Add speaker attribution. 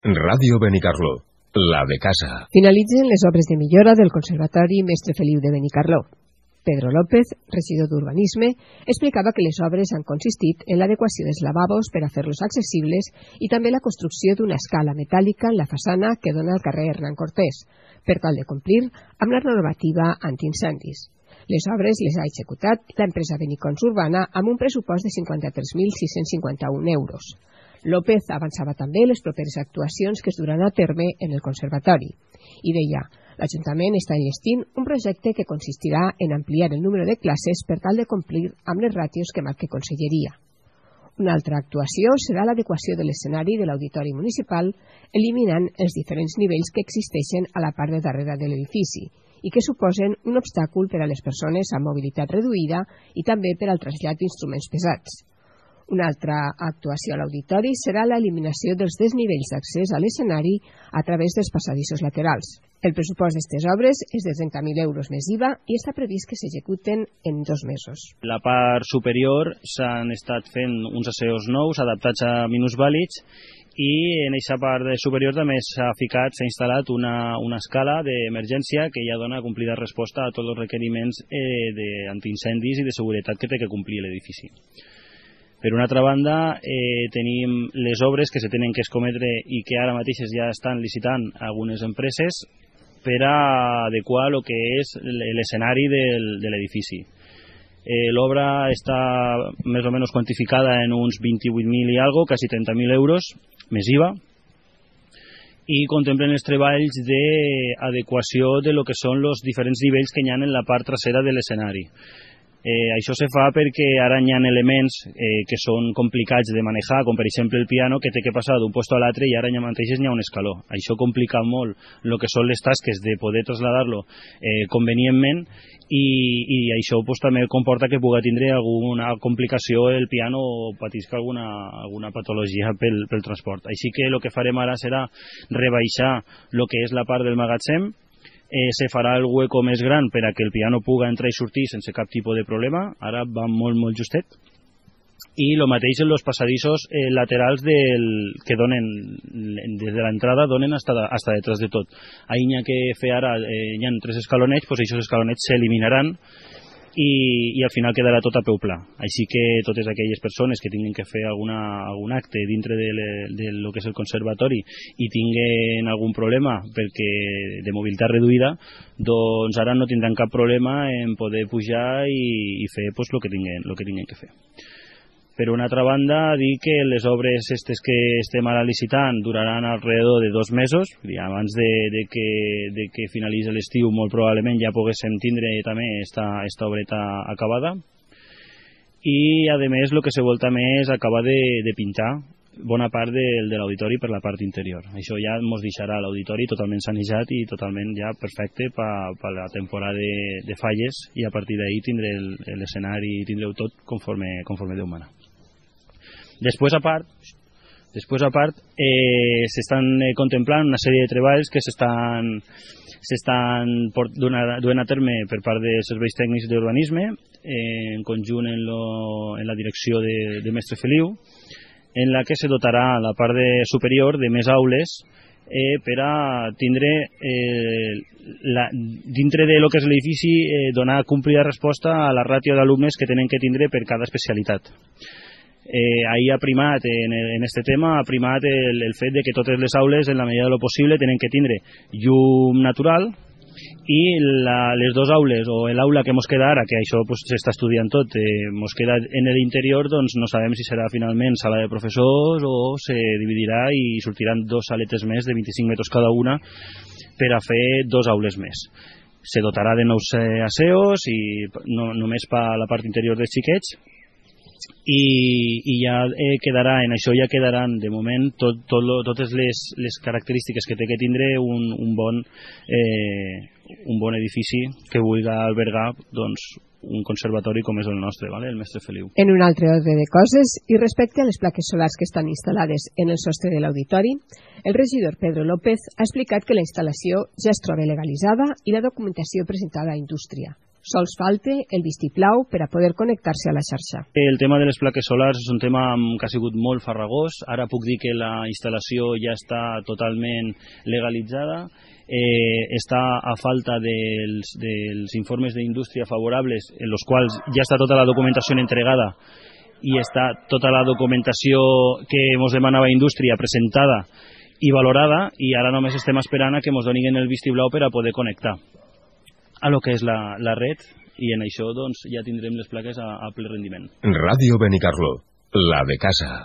Speaker 1: Ràdio Benicarló, la de casa.
Speaker 2: Finalitzen les obres de millora del Conservatori Mestre Feliu de Benicarló. Pedro López, regidor d'Urbanisme, explicava que les obres han consistit en l'adequació dels lavabos per a fer-los accessibles i també la construcció d'una escala metàl·lica en la façana que dona al carrer Hernán Cortés, per tal de complir amb la normativa antiincendis. Les obres les ha executat l'empresa Benicons Urbana amb un pressupost de 53.651 euros. López avançava també les properes actuacions que es duran a terme en el Conservatori i deia: l'Ajuntament està enllestint un projecte que consistirà en ampliar el número de classes per tal de complir amb les ràtios que marca Conselleria. Una altra actuació serà l'adequació de l'escenari de l'Auditori Municipal, eliminant els diferents nivells que existeixen a la part de darrere de l'edifici i que suposen un obstàcul per a les persones amb mobilitat reduïda i també per al trasllat d'instruments pesats. Una altra actuació a l'auditori serà l'eliminació dels desnivells d'accés a l'escenari a través dels passadissos laterals. El pressupost d'aquestes obres és de 30.000 euros més IVA i està previst que s'executen en 2 mesos.
Speaker 3: La part superior s'han estat fent uns asseus nous adaptats a minusvàlids i en aquesta part superior també s'ha instal·lat una escala d'emergència que ja dona complida resposta a tots els requeriments d'antiincendis i de seguretat que té que complir l'edifici. Per una altra banda, tenim les obres que se tenen que escometre i que ara mateixes ja estan licitant algunes empreses per a adequar el que és l'escenari de l'edifici. L'obra està més o menys quantificada en uns 28.000 i algo, quasi 30.000 euros, més IVA, i contemplen els treballs d'adequació de lo que són els diferents nivells que hi ha en la part trasera de l'escenari. Això se fa perquè ara hi ha elements que són complicats de manejar, com per exemple el piano, que té que passar d'un lloc a l'altre i ara ja mateix hi ha un escaló. Això complica molt el que són les tasques de poder traslladar-lo convenientment i això també comporta que pugui tindre alguna complicació el piano o patisca alguna patologia pel transport. Així que el que farem ara serà rebaixar el que és la part del magatzem. Se farà el hueco més gran per a que el piano pugui entrar i sortir sense cap tipus de problema. Ara va molt justet. I el mateix en els passadissos laterals que donen des de l'entrada donen hasta detrás de tot. Ahí n'hi ha que fer ara, hi ha 3 escalonets, doncs aquests escalonets s'eliminaran i al final quedarà tot a peu pla. Així que totes aquelles persones que tinguin que fer algun acte dintre de lo que és el conservatori i tinguin algun problema perquè de mobilitat reduïda, doncs ara no tindran cap problema en poder pujar i fer el que tinguin que fer. Per una altra banda, dir que les obres que estem ara licitant duraran alrededor de 2 mesos, abans de que finalitzi l'estiu molt probablement ja poguéssim tindre també esta obreta acabada. I a més el que se vol també és acabar de pintar bona part de l'auditori per la part interior. Això ja ens deixarà l'auditori totalment sanejat i totalment ja perfecte per la temporada de falles i a partir d'ahir tindre l'escenari i tindreu tot conforme Déu mana. Després a part, s'estan contemplant una sèrie de treballs que s'estan duent a terme per part dels serveis tècnics d'urbanisme, en conjunt en la direcció de Mestre Feliu, en la que se dotarà la part superior de més aules per a tindre dintre de lo que és l'edifici donar complida resposta a la ràtio d'alumnes que tenen que tindre per cada especialitat. Ahir ha primat en este tema el fet de que totes les aules en la medida de lo possible tenen que tindre llum natural i les 2 aules o l'aula que mos queda ara, que això s'està estudiant tot, mos queda en l'interior, doncs no sabem si serà finalment sala de professors o se dividirà i sortiran 2 saletes més de 25 metres cada una per a fer 2 aules més. Se dotarà de nous asseus i només per la part interior dels xiquets i ja quedarà, en això ja quedaran de moment totes les característiques que té que tindre un bon edifici que vulgui albergar un conservatori com és el nostre, el Mestre Feliu.
Speaker 2: En un altre ordre de coses, i respecte a les plaques solars que estan instal·lades en el sostre de l'auditori, el regidor Pedro López ha explicat que la instal·lació ja es troba legalitzada i la documentació presentada a Indústria. Sols falta el vistiplau per a poder connectar-se a la xarxa.
Speaker 3: El tema de les plaques solars és un tema que ha sigut molt farragós. Ara puc dir que la instal·lació ja està totalment legalitzada. Està a falta dels informes d'indústria favorables, en els quals ja està tota la documentació entregada i està tota la documentació que ens demanava indústria presentada i valorada, i ara només estem esperant a que ens donin el vistiplau per a poder connectar a lo que és la red, i en això doncs ja tindrem les plaques a ple rendiment.
Speaker 1: Ràdio Benicarló, la de casa.